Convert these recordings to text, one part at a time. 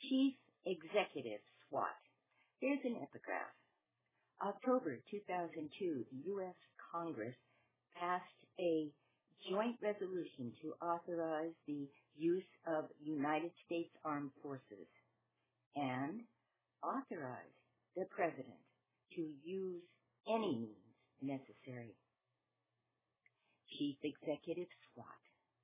Chief Executive SWAT. Here's an epigraph. October 2002, the U.S. Congress passed a joint resolution to authorize the use of United States Armed Forces and authorize the President to use any means necessary. Chief Executive SWAT.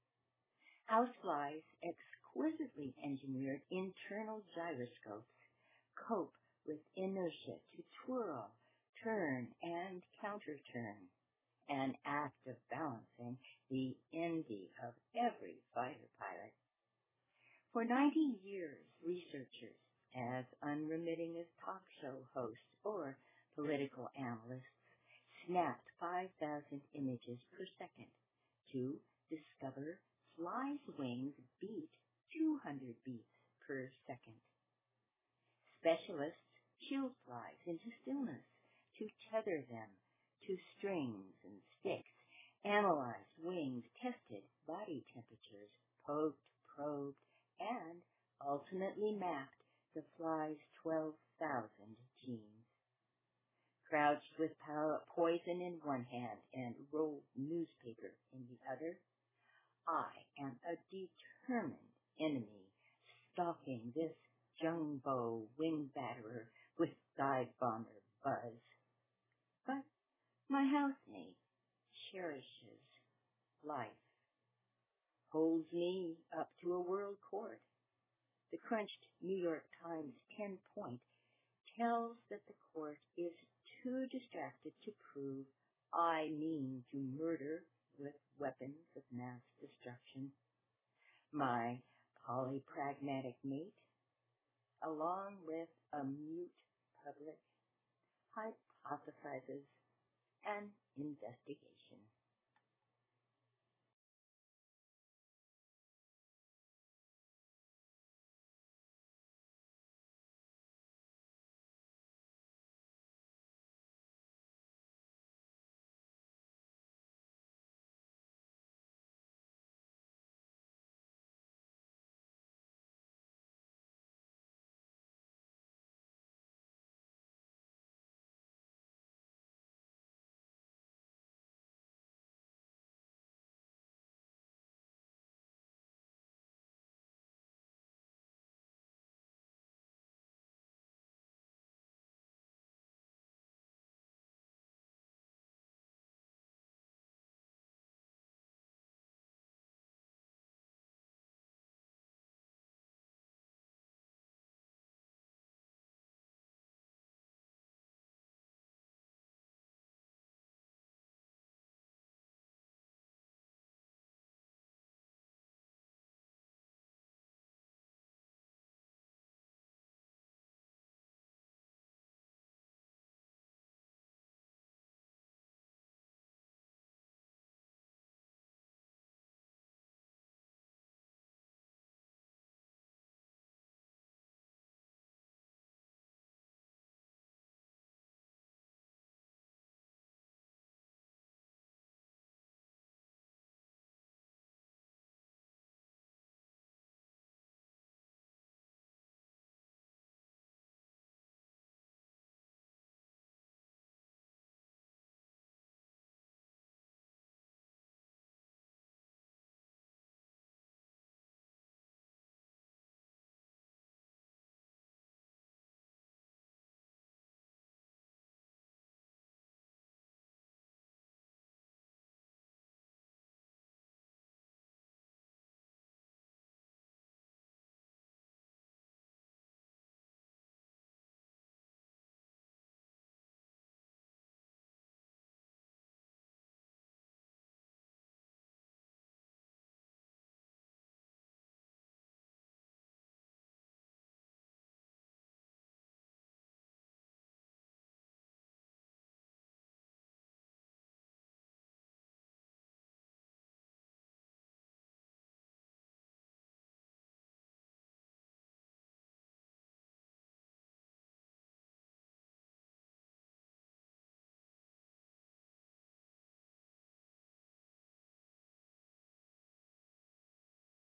Houseflies' exquisitely engineered internal gyroscopes cope with inertia to twirl, turn, and counter-turn, an act of balancing the envy of every fighter pilot. For 90 years, researchers, as unremitting as talk show hosts or political analysts, snapped 5,000 images per second to discover flies' wings beat 200 beats per second. Specialists chilled flies into stillness to tether them to strings and sticks, analyzed wings, tested body temperatures, poked, probed, and ultimately mapped the fly's 12,000 genes. Crouched with poison in one hand and rolled newspaper in the other, I am a determined enemy stalking this jumbo wing batterer with dive bomber buzz. But my housemate cherishes life, holds me up to a world court. The crunched New York Times 10-point tells that the court is too distracted to prove I mean to murder with weapons of mass destruction. My polypragmatic mate, along with a mute public, hypothesizes an investigation.